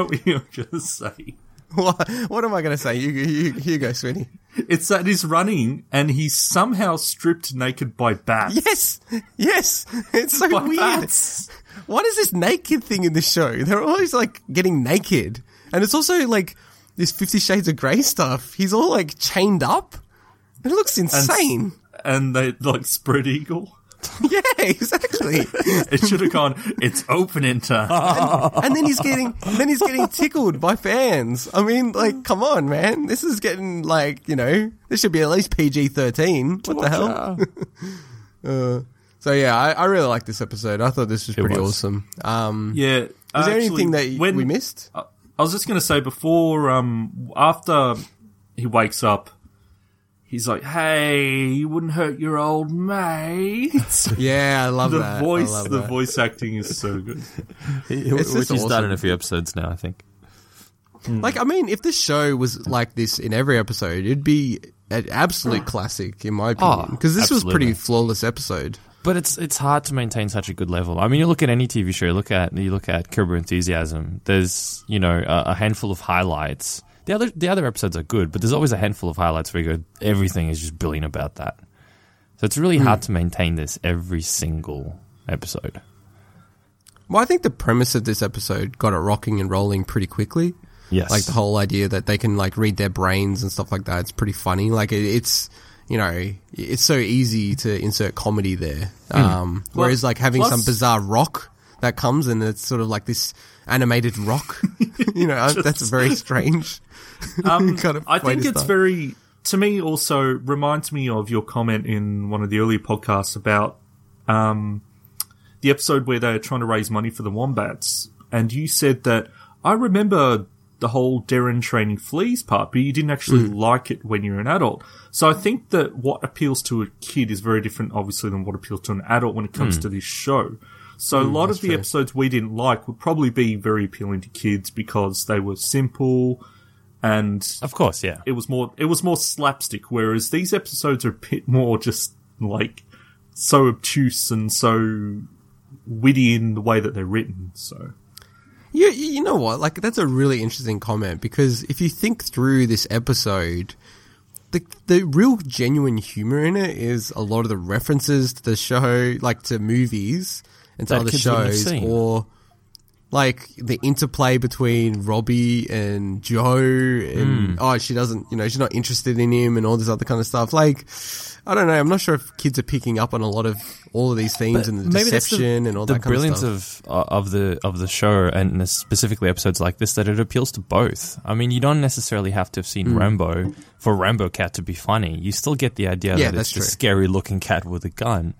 am I going to say? You go, Sweeney. It's that he's running and he's somehow stripped naked by bats. Yes. It's so weird. Bats. What is this naked thing in this show? They're always like getting naked. And it's also like this 50 Shades of Grey stuff. He's all like chained up. It looks insane. And they like spread eagle. Yeah, exactly. It should have gone, it's opening time. And then he's getting tickled by fans. I mean, like, come on, man. This is getting like, this should be at least PG-13. What the hell? So yeah, I really like this episode. I thought this was pretty awesome. Yeah. Was there anything that we missed? I was just going to say before, after he wakes up, he's like, hey, you wouldn't hurt your old mates. Yeah, I love the that. The voice acting is so good. Which he's done in a few episodes now, I think. Like, I mean, if the show was like this in every episode, it'd be an absolute classic, in my opinion. Because this was a pretty flawless episode. But it's hard to maintain such a good level. I mean, you look at any TV show, you look at Curb Your Enthusiasm, there's, a handful of highlights. The other episodes are good, but there's always a handful of highlights where you go, everything is just brilliant about that. So it's really hard to maintain this every single episode. Well, I think the premise of this episode got it rocking and rolling pretty quickly. Yes. Like the whole idea that they can like read their brains and stuff like that. It's pretty funny. Like it's, it's so easy to insert comedy there. Whereas like having some bizarre rock that comes and it's sort of like this animated rock, that's very strange. I think it's very, to me also reminds me of your comment in one of the earlier podcasts about the episode where they're trying to raise money for the Wombats. And you said that, I remember the whole Darren training fleas part, but you didn't actually like it when you're an adult. So I think that what appeals to a kid is very different, obviously, than what appeals to an adult when it comes to this show. So a lot of the episodes we didn't like would probably be very appealing to kids because they were simple and Of course, yeah. it was more slapstick, whereas these episodes are a bit more just like so obtuse and so witty in the way that they're written. So You know what? Like, that's a really interesting comment, because if you think through this episode, the real genuine humor in it is a lot of the references to the show, like to movies and to That other kids wouldn't have shows, seen. or like the interplay between Robbie and Joe, and she doesn't, she's not interested in him, and all this other kind of stuff. Like, I don't know. I'm not sure if kids are picking up on a lot of all of these themes and the Maybe that's deception and all that kind of brilliance stuff. of the show, and specifically episodes like this, that it appeals to both. I mean, you don't necessarily have to have seen Rambo for Rambo Cat to be funny. You still get the idea that that's it's true. a scary looking cat with a gun.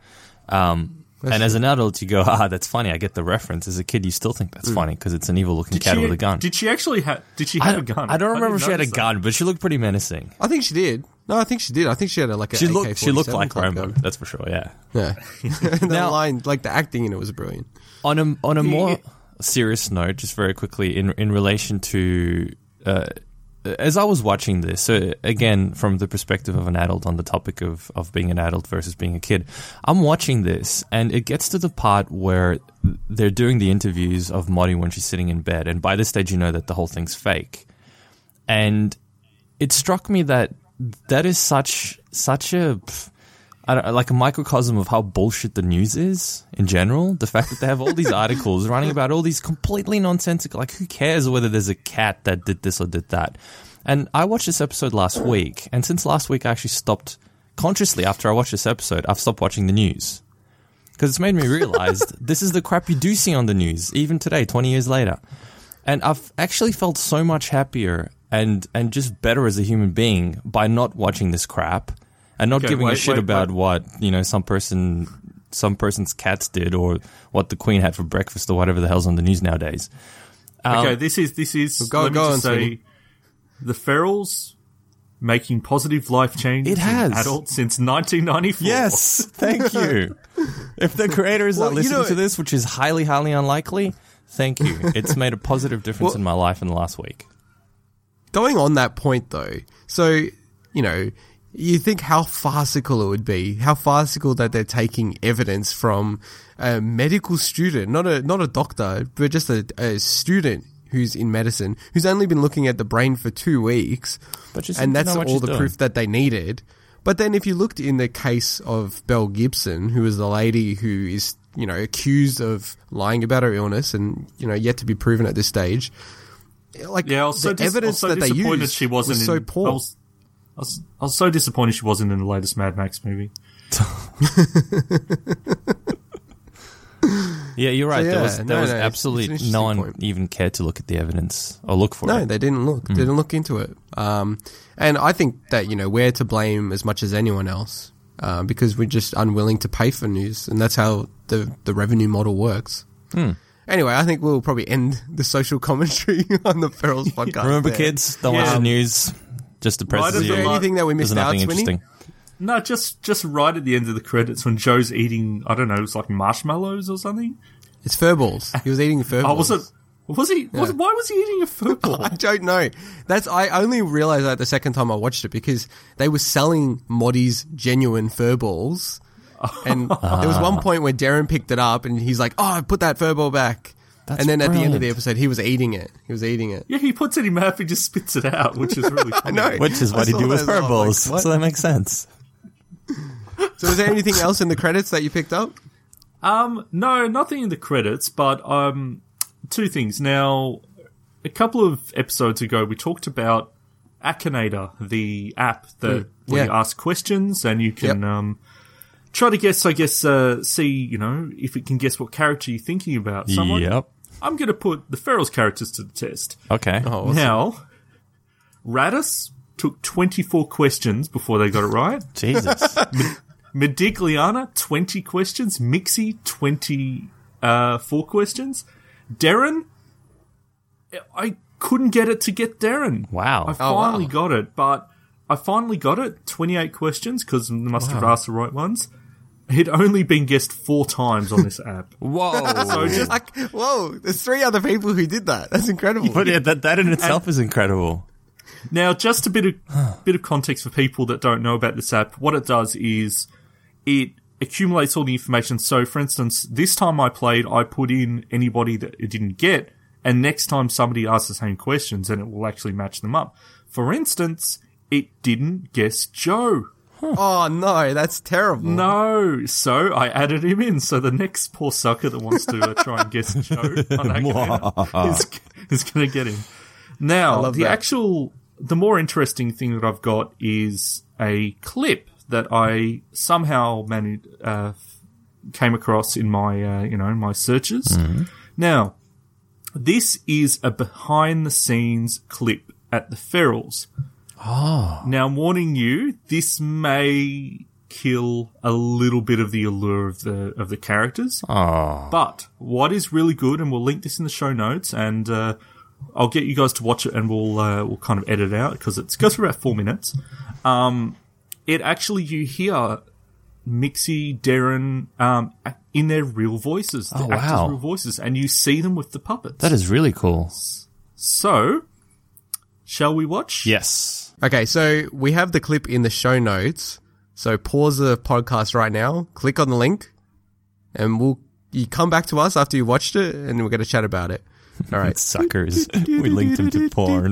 And as an adult, you go, that's funny. I get the reference. As a kid, you still think that's funny because it's an evil looking cat with a gun. Did she actually have? Did she have a gun? I don't remember if didn't she had a notice that. gun, but she looked pretty menacing. I think she did. No, I think she did. I think she had a She looked AK-47 like type Rambo. gun. That's for sure. Yeah. Yeah. That Now- line, like the acting in it was brilliant. On a more serious note, just very quickly, in relation to as I was watching this, so again, from the perspective of an adult on the topic of being an adult versus being a kid, I'm watching this, and it gets to the part where they're doing the interviews of Molly when she's sitting in bed, and by this stage you know that the whole thing's fake. And it struck me that is such a like a microcosm of how bullshit the news is in general. The fact that they have all these articles running about all these completely nonsensical, like who cares whether there's a cat that did this or did that. And I watched this episode last week, and since last week I actually stopped, consciously after I watched this episode, I've stopped watching the news. Because it's made me realize this is the crap you do see on the news, even today, 20 years later. And I've actually felt so much happier and just better as a human being by not watching this crap. And not giving a shit about what, some person's cats did or what the Queen had for breakfast or whatever the hell's on the news nowadays. Okay, this is. Let me just say, the Ferals making positive life change It has. in adults since 1994. Yes, thank you. If the creators are listening to this, which is highly, highly unlikely, thank you. It's made a positive difference in my life in the last week. Going on that point, though, so, you think how farcical it would be, how farcical that they're taking evidence from a medical student, not a doctor, but just a student who's in medicine, who's only been looking at the brain for 2 weeks, and that's all the proof that they needed. But then if you looked in the case of Belle Gibson, who is the lady who is, accused of lying about her illness and, yet to be proven at this stage, like, yeah, the evidence that they used was so poor. I was so disappointed she wasn't in the latest Mad Max movie. Yeah, you're right. So, there was absolutely no one even cared to look at the evidence or look for it. No, they didn't look. They didn't look into it. And I think that, we're to blame as much as anyone else because we're just unwilling to pay for news, and that's how the revenue model works. Anyway, I think we'll probably end the social commentary on the Ferals podcast. Remember, there. kids, don't watch the news. Just depresses you. Is there anything that we missed out, nothing Swinny? interesting. No, just right at the end of the credits when Joe's eating, I don't know, it's like marshmallows or something. It's furballs. He was eating furballs. Oh, was it? Was he? Yeah. Why was he eating a furball? I don't know. I only realized that the second time I watched it because they were selling Moddy's genuine furballs, and there was one point where Darren picked it up and he's like, "Oh, put that furball back." That's and then brilliant. at the end of the episode, he was eating it. Yeah, he puts it in mouth and just spits it out, which is really funny. I know. Which is what he do with furballs. Like, so that makes sense. So is there anything else in the credits that you picked up? No, nothing in the credits, but two things. Now, a couple of episodes ago, we talked about Akinator, the app that where you ask questions and you can try to guess, see, if it can guess what character you're thinking about. Someone. Yep. I'm going to put the Ferals characters to the test. Okay. Oh, awesome. Now, Radis took 24 questions before they got it right. Jesus. Medigliana, 20 questions. Mixie, 24 questions. Darren, I couldn't get it to get Darren. Wow. I finally got it, but I finally got it. 28 questions, because I must have asked the right ones. He'd only been guessed 4 times on this app. Whoa. So just Whoa, there's 3 other people who did that. That's incredible. But yeah, that in itself is incredible. now, just a bit of context for people that don't know about this app. What it does is it accumulates all the information. So, for instance, this time I played, I put in anybody that it didn't get, and next time somebody asks the same questions, and it will actually match them up. For instance, it didn't guess Joe. Oh, no, that's terrible. No, so I added him in. So the next poor sucker that wants to try and guess Joe on Agamemnon is going to get him. Now, the more interesting thing that I've got is a clip that I somehow came across in my, my searches. Mm-hmm. Now, this is a behind-the-scenes clip at the Ferals. Oh. Now, I'm warning you, this may kill a little bit of the allure of the characters. Oh. But what is really good, and we'll link this in the show notes, and I'll get you guys to watch it, and we'll kind of edit it out because it goes for about 4 minutes. It actually, you hear Mixie, Darren, in their real voices, the actors' real voices, and you see them with the puppets. That is really cool. So, shall we watch? Yes. Okay, so we have the clip in the show notes. So pause the podcast right now, click on the link, and you come back to us after you watched it, and we're going to chat about it. All right. Suckers. We linked him to porn.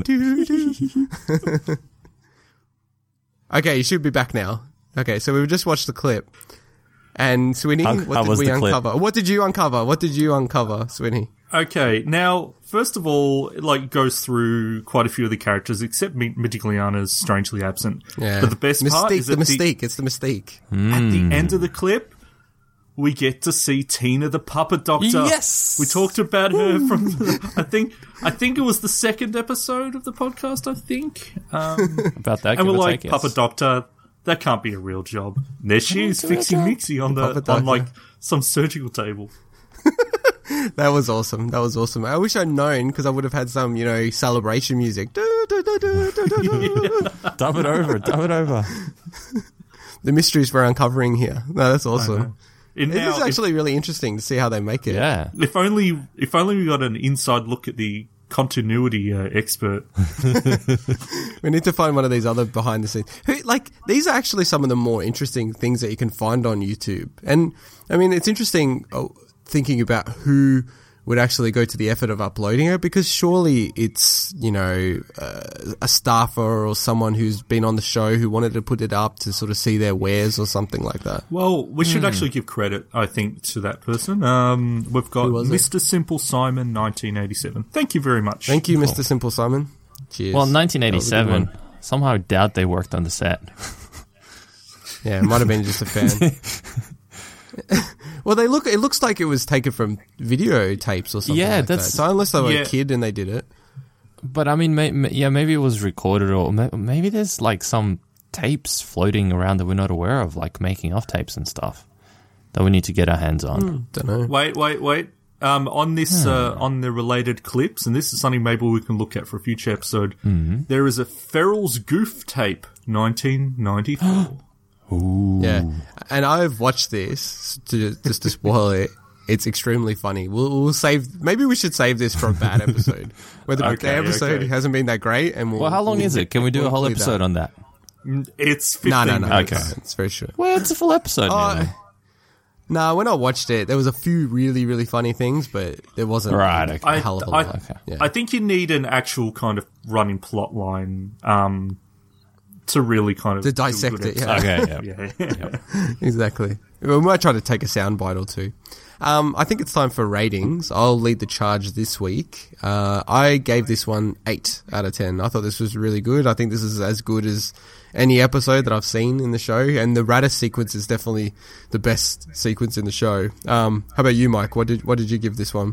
Okay, you should be back now. Okay, so we've just watched the clip. And Swinny, what did we uncover? What did you uncover, Swinny? Okay, now, first of all, it goes through quite a few of the characters, except Midigliana's strangely absent. Yeah. But the best part is the mystique. It's the mystique. At the end of the clip, we get to see Tina the Puppet Doctor. Yes! We talked about her from, I think it was the second episode of the podcast, I think. About that, and we're like, Puppet Doctor, that can't be a real job. And there she is, fixing Mixie on some surgical table. That was awesome. I wish I'd known, because I would have had some, celebration music. Dub it over. The mysteries we're uncovering here. No, that's awesome. It is actually really interesting to see how they make it. Yeah. If only we got an inside look at the continuity expert. We need to find one of these other behind the scenes. These are actually some of the more interesting things that you can find on YouTube. And, I mean, it's interesting thinking about who would actually go to the effort of uploading it, because surely it's, a staffer or someone who's been on the show who wanted to put it up to sort of see their wares or something like that. Well, we should actually give credit, I think, to that person. We've got Mr. Simple Simon, 1987. Thank you very much. Thank you, Mr. Simple Simon. Cheers. Well, 1987, somehow I doubt they worked on the set. Yeah, it might have been just a fan. Well, it looks like it was taken from videotapes or something like that. So unless they were a kid and they did it. But I mean, maybe it was recorded, or maybe there's some tapes floating around that we're not aware of, making of tapes and stuff that we need to get our hands on. Don't know. Wait. On this, on the related clips, and this is something maybe we can look at for a future episode. Mm-hmm. There is a Ferals Goof tape, 1994. Ooh. Yeah, and I've watched this just to spoil it. It's extremely funny. We'll save. Maybe we should save this for a bad episode, where the episode hasn't been that great. And well, how long is it? Can we do a whole episode on that? It's 15 No. minutes. Okay, it's very short. Well, it's a full episode. No, when I watched it, there was a few really, really funny things, but there wasn't a hell of a lot. I think you need an actual kind of running plot line to really kind of to dissect it. Yeah. Okay. Yeah. Exactly. We might try to take a soundbite or two. I think it's time for ratings. I'll lead the charge this week. I gave this one 8 out of 10. I thought this was really good. I think this is as good as any episode that I've seen in the show, and the Raditz sequence is definitely the best sequence in the show. How about you, Mike? What did you give this one?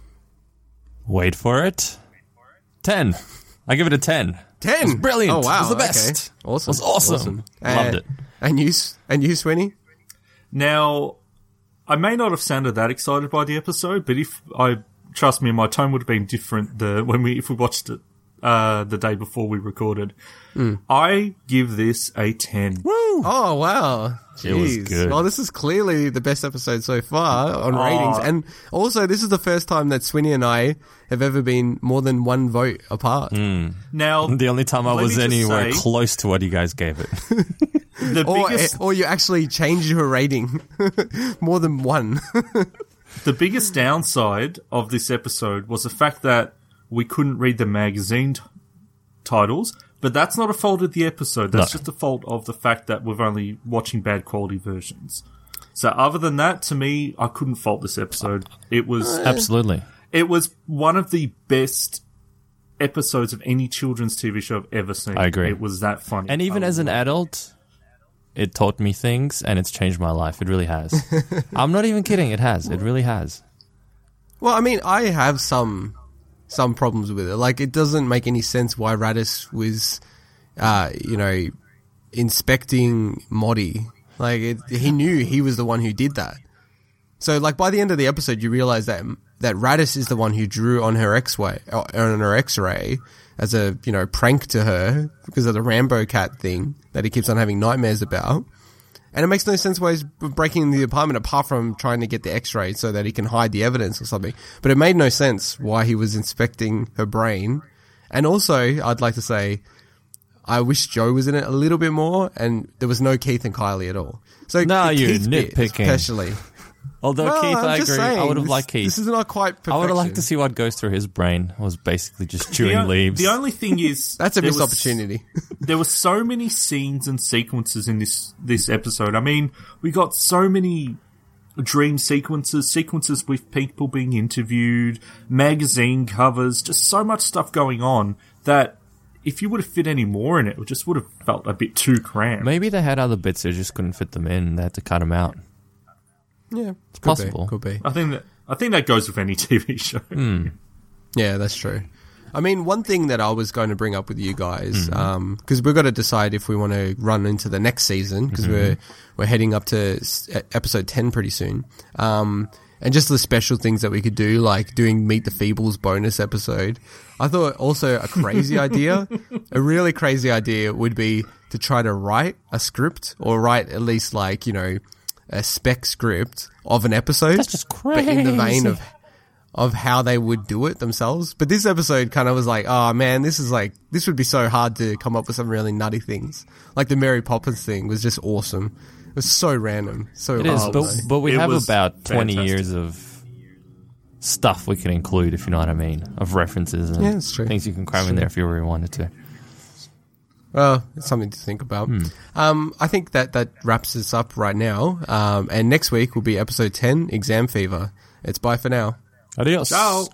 Wait for it. 10. I give it a 10. 10. It was brilliant. Oh wow, it was the best. Okay. Awesome. It was awesome. Loved it. And you, Sweeney? Now, I may not have sounded that excited by the episode, but trust me, my tone would have been different if we watched it the day before we recorded. I give this a 10. Woo! Oh, wow. Jeez. It was good. Well, this is clearly the best episode so far on ratings. And also, this is the first time that Swinny and I have ever been more than one vote apart. Now, The only time I let was me just anywhere say- close to what you guys gave it. the biggest Or you actually changed your rating more than one. The biggest downside of this episode was the fact that we couldn't read the magazine titles, but that's not a fault of the episode. That's just a fault of the fact that we're only watching bad quality versions. So other than that, to me, I couldn't fault this episode. It was Absolutely. It was one of the best episodes of any children's TV show I've ever seen. I agree. It was that funny. And even as an adult, it taught me things and it's changed my life. It really has. I'm not even kidding. It has. It really has. Well, I mean, I have some problems with it. Like, it doesn't make any sense why Radis was, inspecting Modi. Like, he knew he was the one who did that. So, like, by the end of the episode, you realize that Radis is the one who drew on her X-ray as a, prank to her because of the Rambo cat thing that he keeps on having nightmares about. And it makes no sense why he's breaking the apartment apart from trying to get the X-ray so that he can hide the evidence or something. But it made no sense why he was inspecting her brain. And also, I'd like to say, I wish Joe was in it a little bit more, and there was no Keith and Kylie at all. So No, the you're Keith bit nitpicking. especially. Although Well, Keith, I'm I just agree. saying, I would have this- liked Keith. This is not quite perfection. I would have liked to see what goes through his brain. Was basically just chewing leaves. The only thing is... That's a there missed was- opportunity. There were so many scenes and sequences in this episode. I mean, we got so many dream sequences with people being interviewed, magazine covers, just so much stuff going on that if you would have fit any more in it, it just would have felt a bit too cramped. Maybe they had other bits, they just couldn't fit them in. They had to cut them out. Yeah, It's possible. Could be. I think that goes with any TV show. Yeah, that's true. I mean, one thing that I was going to bring up with you guys, because we've got to decide if we want to run into the next season, because we're heading up to episode 10 pretty soon. And just the special things that we could do, like doing Meet the Feebles bonus episode. I thought also a crazy idea, a really crazy idea would be to try to write a script or write at least like, a spec script of an episode. That's just But in the vein crazy. of how they would do it themselves. But this episode kind of was like, oh man, this would be so hard to come up with some really nutty things. Like the Mary Poppins thing was just awesome. It was so random. So It is, awesome. but we It have was about 20 fantastic. years of stuff we can include, if you know what I mean, of references and Yeah, it's true. things you can cram in there if you really wanted to. Well, it's something to think about. I think that wraps us up right now. And next week will be episode 10, Exam Fever. It's bye for now. Adios. Ciao.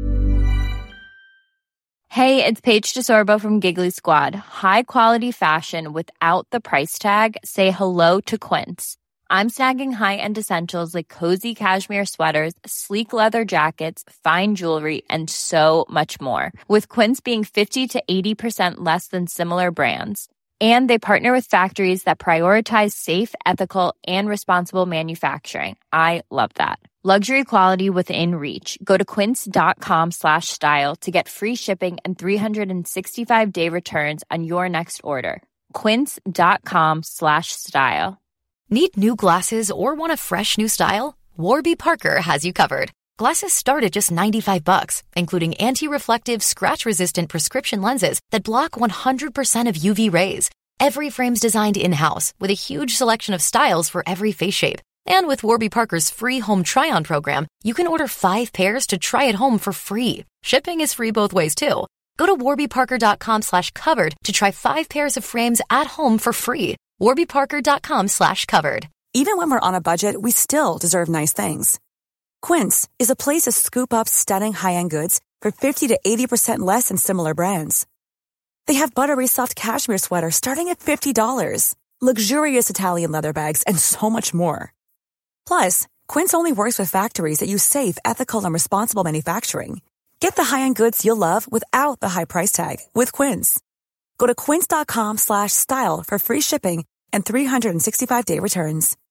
Hey, it's Paige DeSorbo from Giggly Squad. High quality fashion without the price tag. Say hello to Quince. I'm snagging high-end essentials like cozy cashmere sweaters, sleek leather jackets, fine jewelry, and so much more. With Quince being 50 to 80% less than similar brands. And they partner with factories that prioritize safe, ethical, and responsible manufacturing. I love that. Luxury quality within reach. Go to quince.com/style to get free shipping and 365-day returns on your next order. Quince.com/style. Need new glasses or want a fresh new style? Warby Parker has you covered. Glasses start at just $95, including anti-reflective, scratch-resistant prescription lenses that block 100% of UV rays. Every frame's designed in-house with a huge selection of styles for every face shape. And with Warby Parker's free home try-on program, you can order 5 pairs to try at home for free. Shipping is free both ways, too. Go to warbyparker.com/covered to try 5 pairs of frames at home for free. warbyparker.com/covered. Even when we're on a budget, we still deserve nice things. Quince is a place to scoop up stunning high-end goods for 50 to 80% less than similar brands. They have buttery soft cashmere sweaters starting at $50, luxurious Italian leather bags, and so much more. Plus, Quince only works with factories that use safe, ethical, and responsible manufacturing. Get the high-end goods you'll love without the high price tag with Quince. Go to quince.com/style for free shipping and 365-day returns.